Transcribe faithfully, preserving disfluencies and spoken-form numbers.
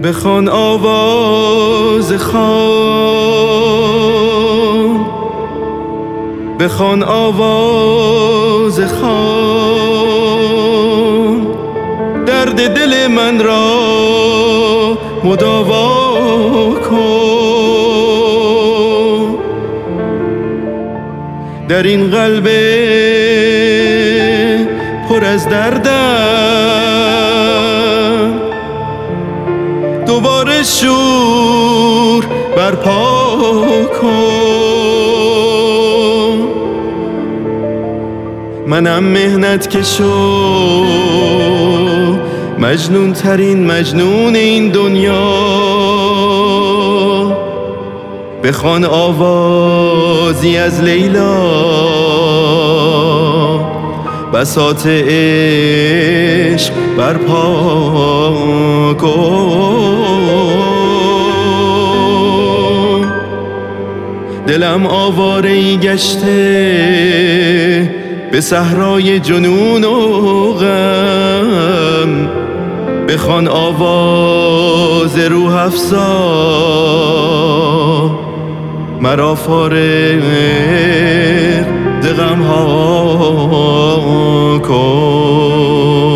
بخوان آواز خوان، بخوان آواز خوان، درد دل من را مداوا کن. در این قلب پر از دردم دوباره شور برپا کن. منم مهنت کشو مجنون ترین مجنون این دنیا، بخوان آوازی از لیلا، بساط عشق برپا کن. دلم آواره‌ای گشته به صحرای جنون و غم، بخوان آواز روح افزا، مرا فارغ ز غم‌ها کن.